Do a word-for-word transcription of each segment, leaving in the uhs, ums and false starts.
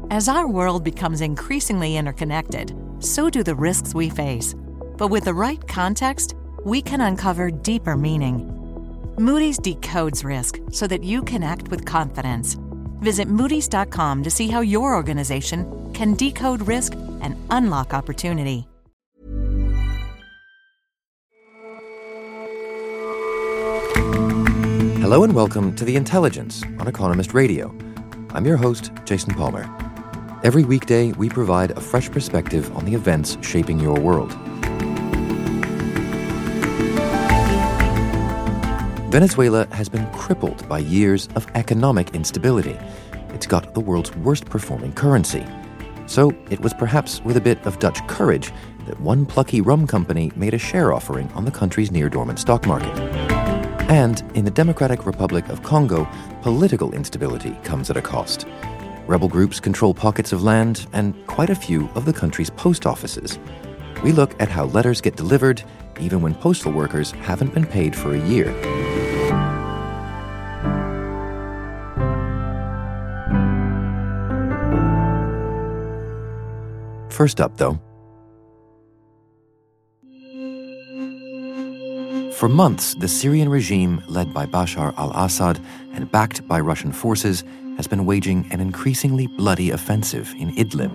As our world becomes increasingly interconnected, so do the risks we face. But with the right context, we can uncover deeper meaning. Moody's decodes risk so that you can act with confidence. Visit Moody's dot com to see how your organization can decode risk and unlock opportunity. Hello and welcome to The Intelligence on Economist Radio. I'm your host, Jason Palmer. Every weekday, we provide a fresh perspective on the events shaping your world. Venezuela has been crippled by years of economic instability. It's got the world's worst performing currency. So it was perhaps with a bit of Dutch courage that one plucky rum company made a share offering on the country's near-dormant stock market. And in the Democratic Republic of Congo, political instability comes at a cost. Rebel groups control pockets of land and quite a few of the country's post offices. We look at how letters get delivered even when postal workers haven't been paid for a year. First up, though. For months, the Syrian regime, led by Bashar al-Assad and backed by Russian forces, has been waging an increasingly bloody offensive in Idlib.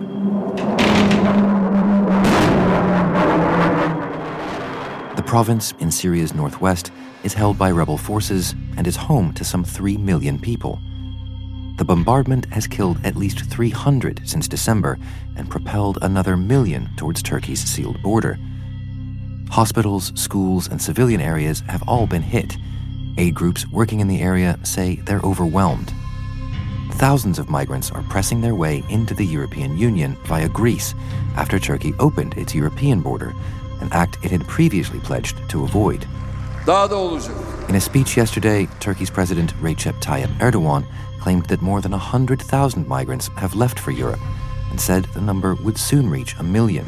The province in Syria's northwest is held by rebel forces and is home to some three million people. The bombardment has killed at least three hundred since December and propelled another million towards Turkey's sealed border. Hospitals, schools, and civilian areas have all been hit. Aid groups working in the area say they're overwhelmed. Thousands of migrants are pressing their way into the European Union via Greece after Turkey opened its European border, an act it had previously pledged to avoid. In a speech yesterday, Turkey's President Recep Tayyip Erdogan claimed that more than one hundred thousand migrants have left for Europe and said the number would soon reach a million.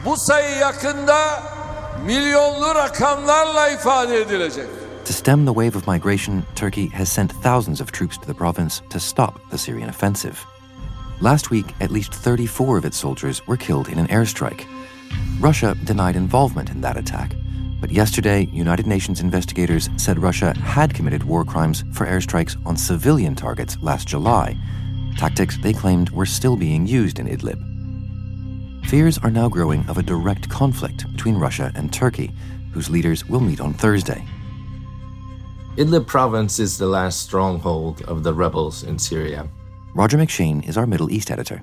To stem the wave of migration, Turkey has sent thousands of troops to the province to stop the Syrian offensive. Last week, at least thirty-four of its soldiers were killed in an airstrike. Russia denied involvement in that attack, but yesterday, United Nations investigators said Russia had committed war crimes for airstrikes on civilian targets last July, tactics they claimed were still being used in Idlib. Fears are now growing of a direct conflict between Russia and Turkey, whose leaders will meet on Thursday. Idlib province is the last stronghold of the rebels in Syria. Roger McShane is our Middle East editor.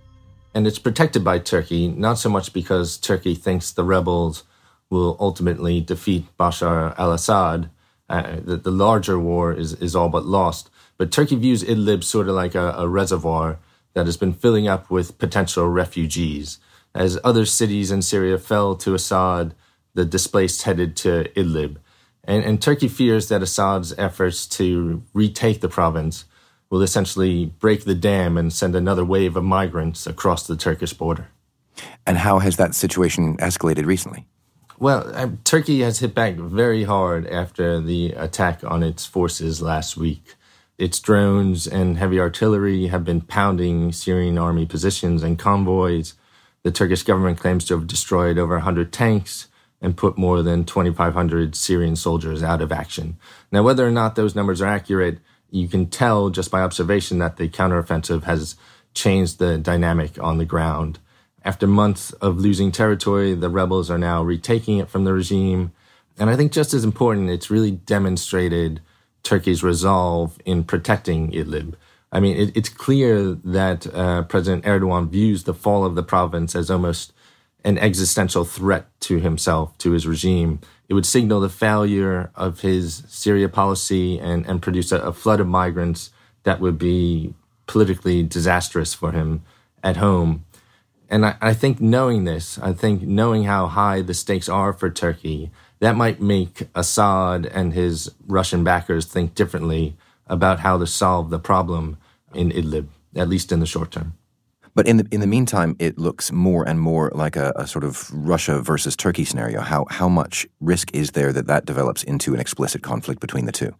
And it's protected by Turkey, not so much because Turkey thinks the rebels will ultimately defeat Bashar al-Assad, uh, that the larger war is, is all but lost. But Turkey views Idlib sort of like a, a reservoir that has been filling up with potential refugees. As other cities in Syria fell to Assad, the displaced headed to Idlib. And, and Turkey fears that Assad's efforts to retake the province will essentially break the dam and send another wave of migrants across the Turkish border. And how has that situation escalated recently? Well, uh, Turkey has hit back very hard after the attack on its forces last week. Its drones and heavy artillery have been pounding Syrian army positions and convoys. The Turkish government claims to have destroyed over one hundred tanks and put more than twenty-five hundred Syrian soldiers out of action. Now, whether or not those numbers are accurate, you can tell just by observation that the counteroffensive has changed the dynamic on the ground. After months of losing territory, the rebels are now retaking it from the regime. And I think just as important, it's really demonstrated Turkey's resolve in protecting Idlib. I mean, it, it's clear that uh, President Erdogan views the fall of the province as almost an existential threat to himself, to his regime. It would signal the failure of his Syria policy and, and produce a, a flood of migrants that would be politically disastrous for him at home. And I, I think knowing this, I think knowing how high the stakes are for Turkey, that might make Assad and his Russian backers think differently about how to solve the problem in Idlib, at least in the short term. But in the in the meantime, it looks more and more like a, a sort of Russia versus Turkey scenario. How how much risk is there that that develops into an explicit conflict between the two?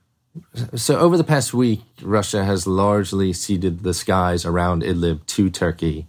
So over the past week, Russia has largely ceded the skies around Idlib to Turkey.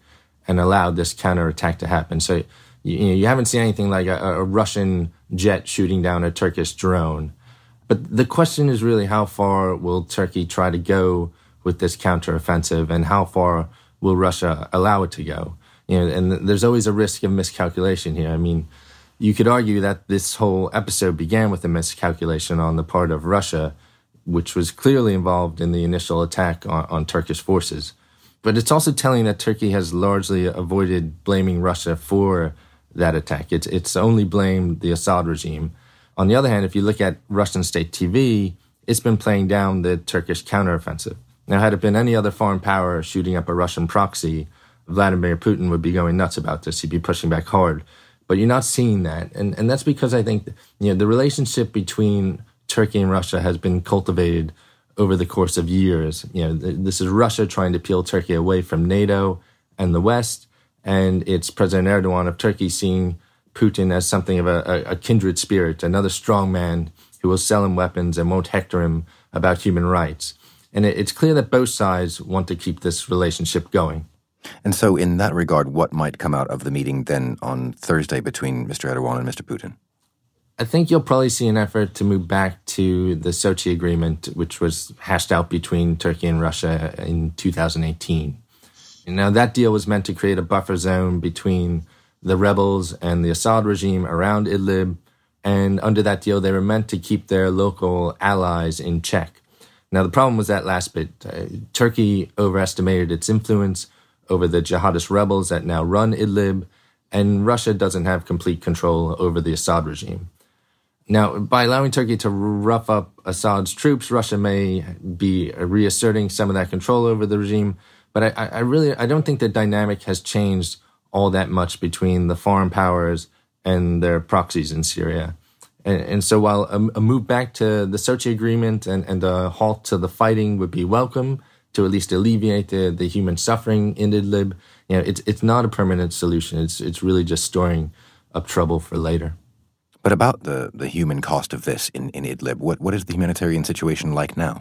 and allowed this counterattack to happen. So you, you know, you haven't seen anything like a, a Russian jet shooting down a Turkish drone. But the question is really, how far will Turkey try to go with this counteroffensive, and how far will Russia allow it to go? You know, and there's always a risk of miscalculation here. I mean, you could argue that this whole episode began with a miscalculation on the part of Russia, which was clearly involved in the initial attack on, on Turkish forces. But it's also telling that Turkey has largely avoided blaming Russia for that attack. It's, it's only blamed the Assad regime. On the other hand, if you look at Russian state T V, it's been playing down the Turkish counteroffensive. Now, had it been any other foreign power shooting up a Russian proxy, Vladimir Putin would be going nuts about this. He'd be pushing back hard. But you're not seeing that. And, and that's because I think, you know, the relationship between Turkey and Russia has been cultivated over the course of years. You know, this is Russia trying to peel Turkey away from NATO and the West, and it's President Erdogan of Turkey seeing Putin as something of a, a kindred spirit, another strong man who will sell him weapons and won't hector him about human rights. And it, it's clear that both sides want to keep this relationship going. And so in that regard, what might come out of the meeting then on Thursday between Mister Erdogan and Mister Putin? I think you'll probably see an effort to move back to the Sochi Agreement, which was hashed out between Turkey and Russia in two thousand eighteen. Now, that deal was meant to create a buffer zone between the rebels and the Assad regime around Idlib, and under that deal, they were meant to keep their local allies in check. Now, the problem was that last bit. Uh, Turkey overestimated its influence over the jihadist rebels that now run Idlib, and Russia doesn't have complete control over the Assad regime. Now, by allowing Turkey to rough up Assad's troops, Russia may be reasserting some of that control over the regime, but I, I really I don't think the dynamic has changed all that much between the foreign powers and their proxies in Syria. And, and so while a, a move back to the Sochi Agreement and, and a halt to the fighting would be welcome, to at least alleviate the, the human suffering in Idlib, you know, it's it's not a permanent solution. It's it's really just storing up trouble for later. But about the, the human cost of this in, in Idlib, what what is the humanitarian situation like now?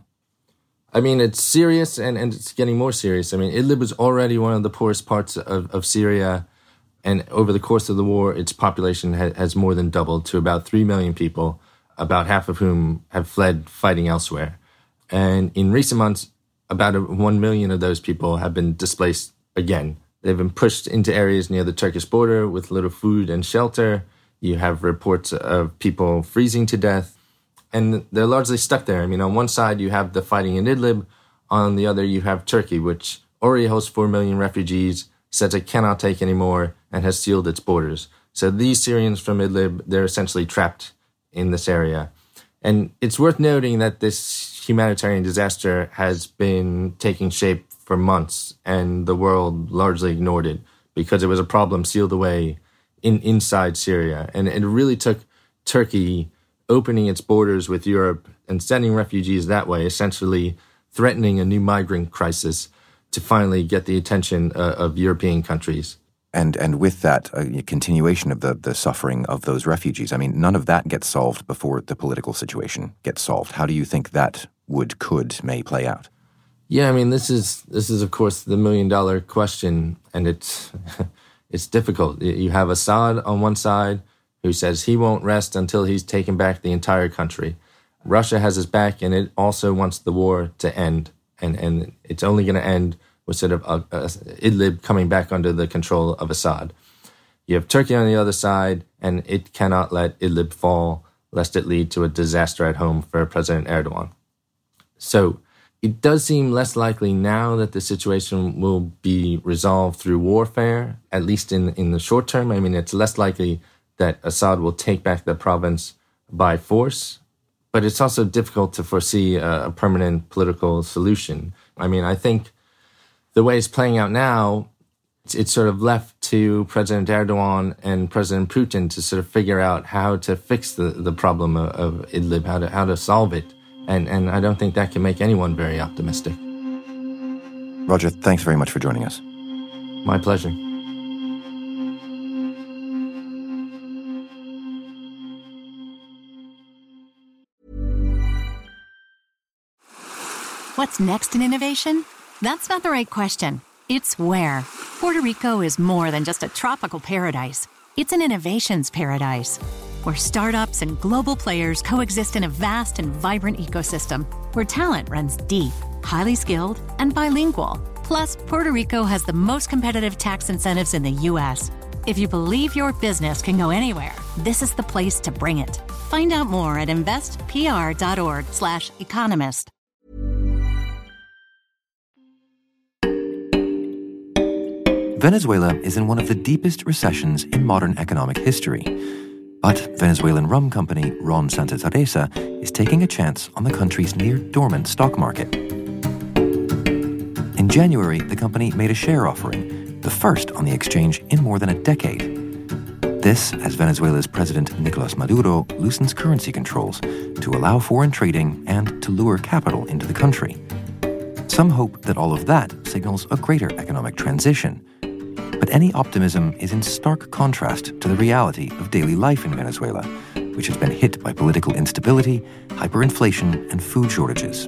I mean, it's serious, and, and it's getting more serious. I mean, Idlib was already one of the poorest parts of, of Syria, and over the course of the war, its population ha- has more than doubled to about three million people, about half of whom have fled fighting elsewhere. And in recent months, about one million of those people have been displaced again. They've been pushed into areas near the Turkish border with little food and shelter. You have reports of people freezing to death, and they're largely stuck there. I mean, on one side, you have the fighting in Idlib. On the other, you have Turkey, which already hosts four million refugees, says it cannot take any more, and has sealed its borders. So these Syrians from Idlib, they're essentially trapped in this area. And it's worth noting that this humanitarian disaster has been taking shape for months, and the world largely ignored it because it was a problem sealed away in inside Syria. And it really took Turkey opening its borders with Europe and sending refugees that way, essentially threatening a new migrant crisis, to finally get the attention uh, of European countries. And and with that, a continuation of the, the suffering of those refugees. I mean, none of that gets solved before the political situation gets solved. How do you think that would, could, may play out? Yeah, I mean, this is, this is of course, the million-dollar question, and it's it's difficult. You have Assad on one side, who says he won't rest until he's taken back the entire country. Russia has his back, and it also wants the war to end, and, and it's only going to end with sort of uh, uh, Idlib coming back under the control of Assad. You have Turkey on the other side, and it cannot let Idlib fall, lest it lead to a disaster at home for President Erdogan. So it does seem less likely now that the situation will be resolved through warfare, at least in, in the short term. I mean, it's less likely that Assad will take back the province by force, but it's also difficult to foresee a, a permanent political solution. I mean, I think the way it's playing out now, it's, it's sort of left to President Erdogan and President Putin to sort of figure out how to fix the, the problem of, of Idlib, how to how to solve it. And, and I don't think that can make anyone very optimistic. Roger, thanks very much for joining us. My pleasure. What's next in innovation? That's not the right question. It's where. Puerto Rico is more than just a tropical paradise. It's an innovations paradise, where startups and global players coexist in a vast and vibrant ecosystem, where talent runs deep, highly skilled, and bilingual. Plus, Puerto Rico has the most competitive tax incentives in the U S. If you believe your business can go anywhere, this is the place to bring it. Find out more at investpr.org slash economist. Venezuela is in one of the deepest recessions in modern economic history. But Venezuelan rum company Ron Santa Teresa is taking a chance on the country's near-dormant stock market. In January, the company made a share offering, the first on the exchange in more than a decade. This as Venezuela's President Nicolás Maduro loosens currency controls to allow foreign trading and to lure capital into the country. Some hope that all of that signals a greater economic transition. But any optimism is in stark contrast to the reality of daily life in Venezuela, which has been hit by political instability, hyperinflation, and food shortages.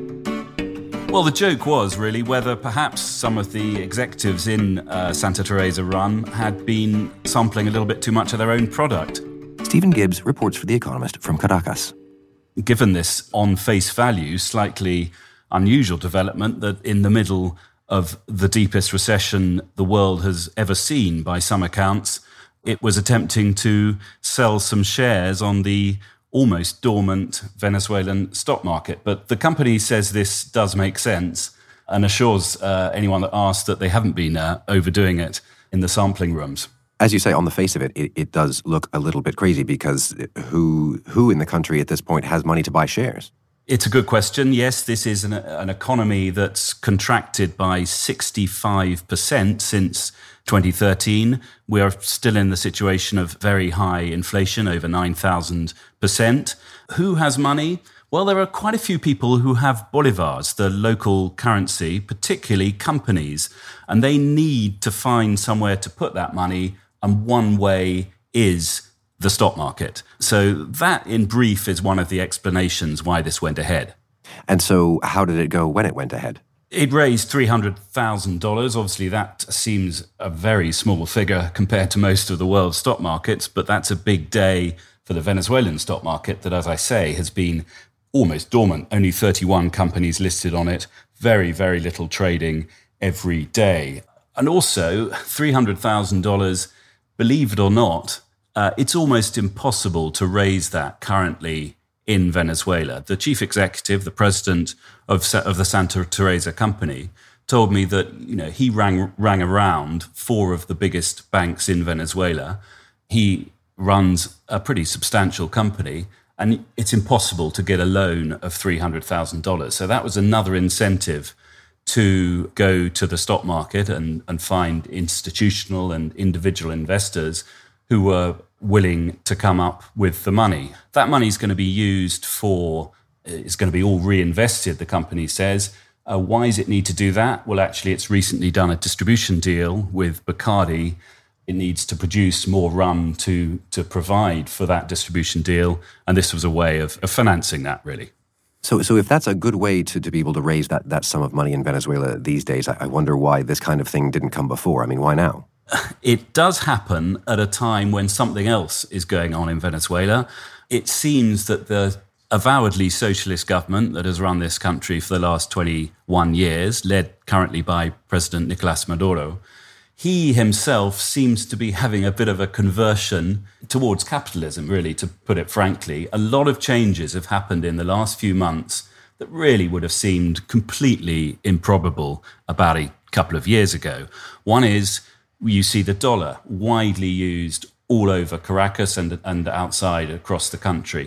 Well, the joke was really whether perhaps some of the executives in uh, Santa Teresa Rum had been sampling a little bit too much of their own product. Stephen Gibbs reports for The Economist from Caracas. Given this, on face value, slightly unusual development that in the middle of the deepest recession the world has ever seen, by some accounts, it was attempting to sell some shares on the almost dormant Venezuelan stock market. But the company says this does make sense and assures uh, anyone that asks that they haven't been uh, overdoing it in the sampling rooms. As you say, on the face of it, it, it does look a little bit crazy because who who in the country at this point has money to buy shares? It's a good question. Yes, this is an, an economy that's contracted by sixty-five percent since twenty thirteen. We are still in the situation of very high inflation, over nine thousand percent. Who has money? Well, there are quite a few people who have bolivars, the local currency, particularly companies, and they need to find somewhere to put that money, and one way is the stock market. So that, in brief, is one of the explanations why this went ahead. And so how did it go when it went ahead? It raised three hundred thousand dollars. Obviously, that seems a very small figure compared to most of the world's stock markets, but that's a big day for the Venezuelan stock market that, as I say, has been almost dormant. Only thirty-one companies listed on it, very, very little trading every day. And also, three hundred thousand dollars, believe it or not, Uh, it's almost impossible to raise that currently in Venezuela. The chief executive, the president of of the Santa Teresa company, told me that, you know, he rang rang around four of the biggest banks in Venezuela. He runs a pretty substantial company, and it's impossible to get a loan of three hundred thousand dollars. So that was another incentive to go to the stock market and, and find institutional and individual investors who were willing to come up with the money. That money is going to be used for, it's going to be all reinvested, the company says. Uh, why does it need to do that? Well, actually, it's recently done a distribution deal with Bacardi. It needs to produce more rum to, to provide for that distribution deal. And this was a way of, of financing that, really. So so if that's a good way to, to be able to raise that, that sum of money in Venezuela these days, I, I wonder why this kind of thing didn't come before. I mean, why now? It does happen at a time when something else is going on in Venezuela. It seems that the avowedly socialist government that has run this country for the last twenty-one years, led currently by President Nicolás Maduro, he himself seems to be having a bit of a conversion towards capitalism, really, to put it frankly. A lot of changes have happened in the last few months that really would have seemed completely improbable about a couple of years ago. One is, you see the dollar widely used all over Caracas and, and outside across the country.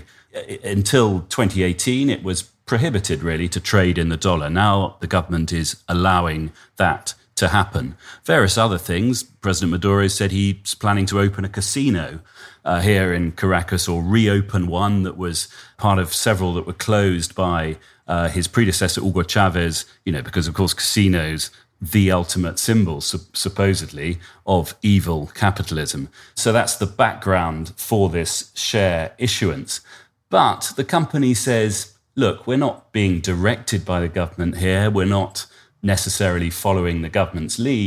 Until twenty eighteen, it was prohibited, really, to trade in the dollar. Now the government is allowing that to happen. Various other things. President Maduro said he's planning to open a casino uh, here in Caracas, or reopen one that was part of several that were closed by uh, his predecessor, Hugo Chavez, you know, because, of course, casinos, the ultimate symbol, su- supposedly, of evil capitalism. So that's the background for this share issuance. But the company says, look, we're not being directed by the government here. We're not necessarily following the government's lead.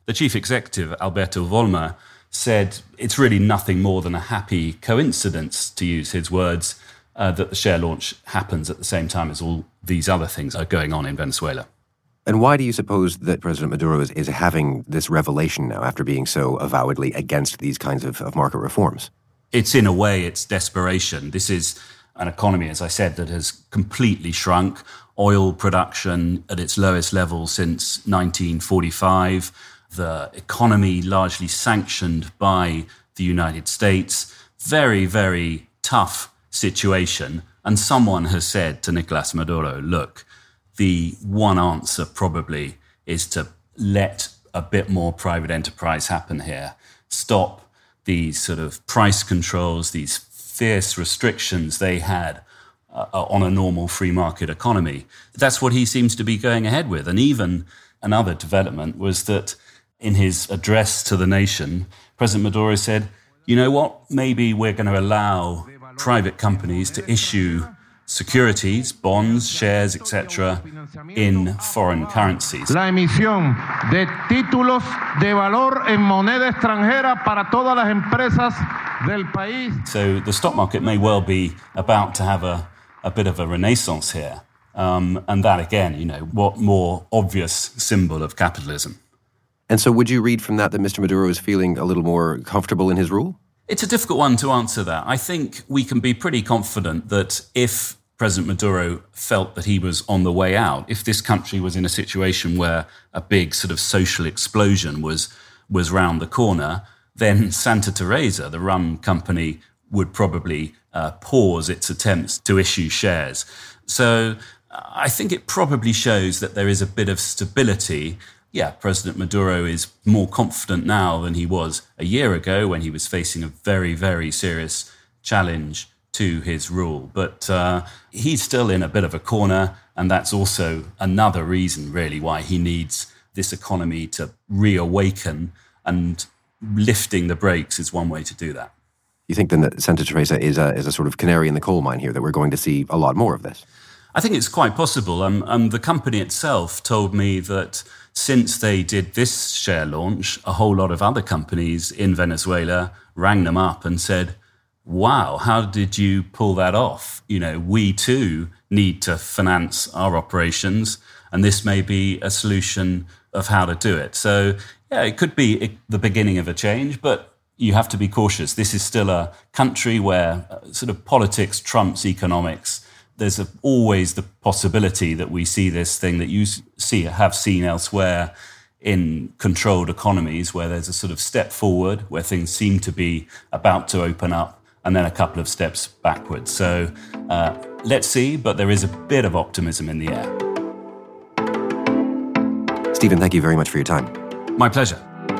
the chief executive, Alberto Volmer, said it's really nothing more than a happy coincidence, to use his words, uh, that the share launch happens at the same time as all these other things are going on in Venezuela. And why do you suppose that President Maduro is, is having this revelation now after being so avowedly against these kinds of, of market reforms? It's in a way, it's desperation. This is an economy, as I said, that has completely shrunk. Oil production at its lowest level since nineteen forty-five. The economy largely sanctioned by the United States. Very, very tough situation. And someone has said to Nicolas Maduro, look, the one answer probably is to let a bit more private enterprise happen here. Stop these sort of price controls, these fierce restrictions they had uh, on a normal free market economy. That's what he seems to be going ahead with. And even another development was that in his address to the nation, President Maduro said, you know what, maybe we're going to allow private companies to issue securities, bonds, shares, et cetera, in foreign currencies. La emisión de títulos de valor en moneda extranjera para todas las empresas del país. So the stock market may well be about to have a, a bit of a renaissance here. Um, and that, again, you know, what more obvious symbol of capitalism? And so would you read from that that Mister Maduro is feeling a little more comfortable in his rule? It's a difficult one to answer that. I think we can be pretty confident that if President Maduro felt that he was on the way out, if this country was in a situation where a big sort of social explosion was was round the corner, then Santa Teresa, the rum company, would probably uh, pause its attempts to issue shares. So I think it probably shows that there is a bit of stability. Yeah, President Maduro is more confident now than he was a year ago when he was facing a very, very serious challenge to his rule. But uh, he's still in a bit of a corner, and that's also another reason, really, why he needs this economy to reawaken, and lifting the brakes is one way to do that. You think then that Santa Teresa is a, is a sort of canary in the coal mine here, that we're going to see a lot more of this? I think it's quite possible. Um, um, the company itself told me that since they did this share launch, a whole lot of other companies in Venezuela rang them up and said, wow, how did you pull that off? You know, we too need to finance our operations, and this may be a solution of how to do it. So, yeah, it could be the beginning of a change, but you have to be cautious. This is still a country where uh, sort of politics trumps economics. There's a, always the possibility that we see this thing that you see have seen elsewhere in controlled economies, where there's a sort of step forward, where things seem to be about to open up, and then a couple of steps backwards. So uh, let's see, but there is a bit of optimism in the air. Stephen, thank you very much for your time. My pleasure.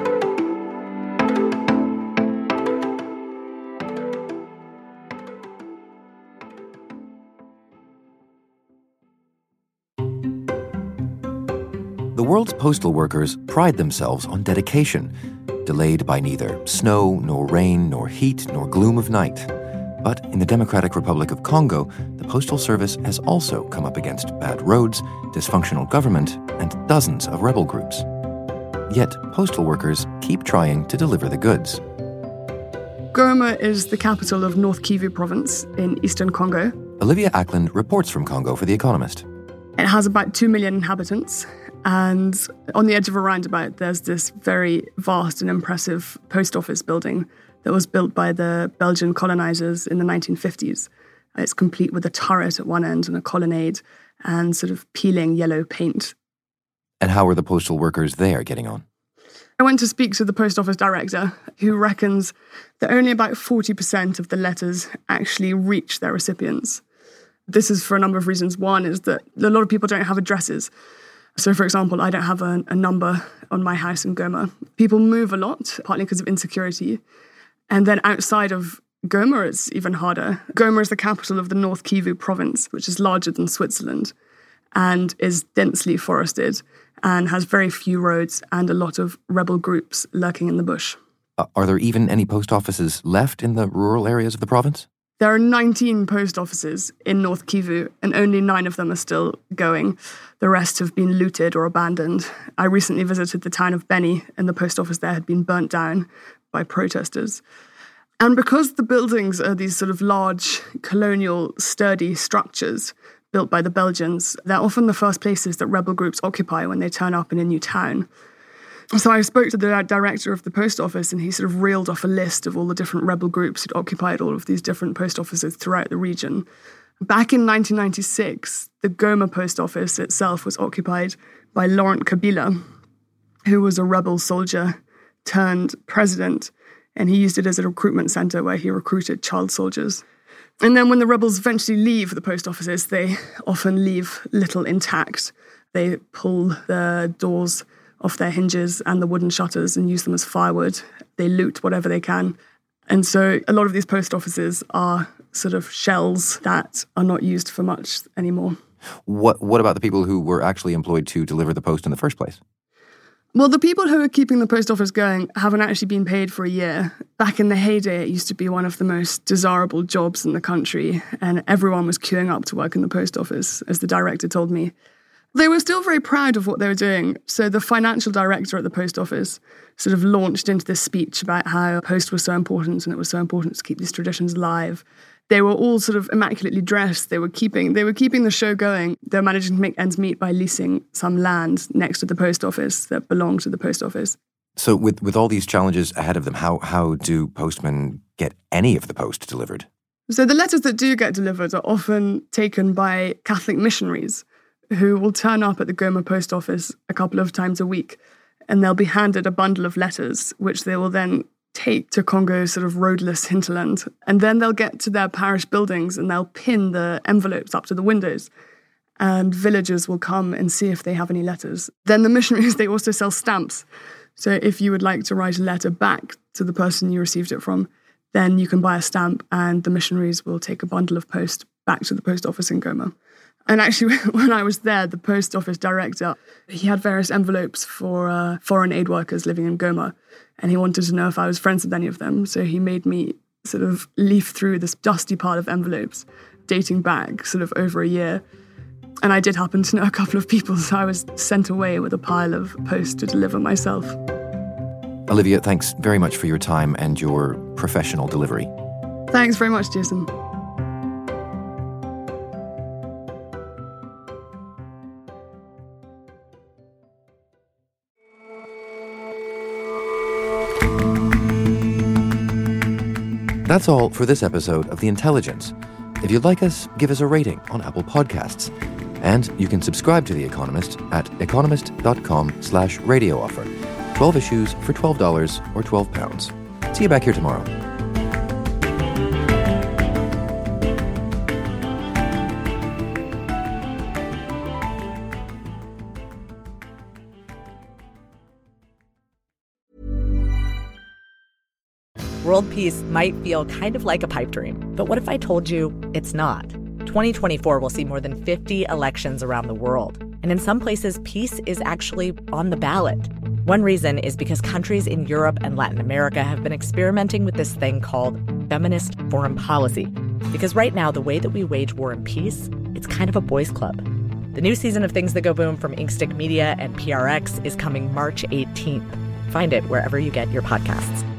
The world's postal workers pride themselves on dedication, delayed by neither snow, nor rain, nor heat, nor gloom of night. But in the Democratic Republic of Congo, the Postal Service has also come up against bad roads, dysfunctional government, and dozens of rebel groups. Yet, postal workers keep trying to deliver the goods. Goma is the capital of North Kivu province in eastern Congo. Olivia Ackland reports from Congo for The Economist. It has about two million inhabitants. And on the edge of a roundabout, there's this very vast and impressive post office building that was built by the Belgian colonizers in the nineteen fifties. It's complete with a turret at one end and a colonnade and sort of peeling yellow paint. And how are the postal workers there getting on? I went to speak to the post office director, who reckons that only about forty percent of the letters actually reach their recipients. This is for a number of reasons. One is that a lot of people don't have addresses. So, for example, I don't have a, a number on my house in Goma. People move a lot, partly because of insecurity. And then outside of Goma, it's even harder. Goma is the capital of the North Kivu province, which is larger than Switzerland and is densely forested and has very few roads and a lot of rebel groups lurking in the bush. Uh, are there even any post offices left in the rural areas of the province? There are nineteen post offices in North Kivu, and only nine of them are still going. The rest have been looted or abandoned. I recently visited the town of Beni, and the post office there had been burnt down by protesters. And because the buildings are these sort of large, colonial, sturdy structures built by the Belgians, they're often the first places that rebel groups occupy when they turn up in a new town. So I spoke to the director of the post office, and he sort of reeled off a list of all the different rebel groups who'd occupied all of these different post offices throughout the region. Back in nineteen ninety-six, the Goma post office itself was occupied by Laurent Kabila, who was a rebel soldier turned president, and he used it as a recruitment center where he recruited child soldiers. And then when the rebels eventually leave the post offices, they often leave little intact. They pull the doors off their hinges and the wooden shutters and use them as firewood. They loot whatever they can. And so a lot of these post offices are sort of shells that are not used for much anymore. What What about the people who were actually employed to deliver the post in the first place? Well, the people who are keeping the post office going haven't actually been paid for a year. Back in the heyday, it used to be one of the most desirable jobs in the country, and everyone was queuing up to work in the post office, as the director told me. They were still very proud of what they were doing. So the financial director at the post office sort of launched into this speech about how post was so important and it was so important to keep these traditions alive. They were all sort of immaculately dressed. They were keeping they were keeping the show going. They were managing to make ends meet by leasing some land next to the post office that belonged to the post office. So with, with all these challenges ahead of them, how how do postmen get any of the post delivered? So the letters that do get delivered are often taken by Catholic missionaries who will turn up at the Goma post office a couple of times a week, and they'll be handed a bundle of letters, which they will then take to Congo's sort of roadless hinterland. And then they'll get to their parish buildings and they'll pin the envelopes up to the windows. And villagers will come and see if they have any letters. Then the missionaries, they also sell stamps. So if you would like to write a letter back to the person you received it from, then you can buy a stamp and the missionaries will take a bundle of post back to the post office in Goma. And actually, when I was there, the post office director, he had various envelopes for uh, foreign aid workers living in Goma, and he wanted to know if I was friends with any of them. So he made me sort of leaf through this dusty pile of envelopes, dating back sort of over a year. And I did happen to know a couple of people, so I was sent away with a pile of post to deliver myself. Olivia, thanks very much for your time and your professional delivery. Thanks very much, Jason. That's all for this episode of The Intelligence. If you'd like us, give us a rating on Apple Podcasts. And you can subscribe to The Economist at economist.com slash radio offer. twelve issues for twelve dollars or twelve pounds. See you back here tomorrow. World peace might feel kind of like a pipe dream, but what if I told you it's not? twenty twenty-four will see more than fifty elections around the world. And in some places, peace is actually on the ballot. One reason is because countries in Europe and Latin America have been experimenting with this thing called feminist foreign policy. Because right now, the way that we wage war and peace, it's kind of a boys' club. The new season of Things That Go Boom from Inkstick Media and P R X is coming March eighteenth. Find it wherever you get your podcasts.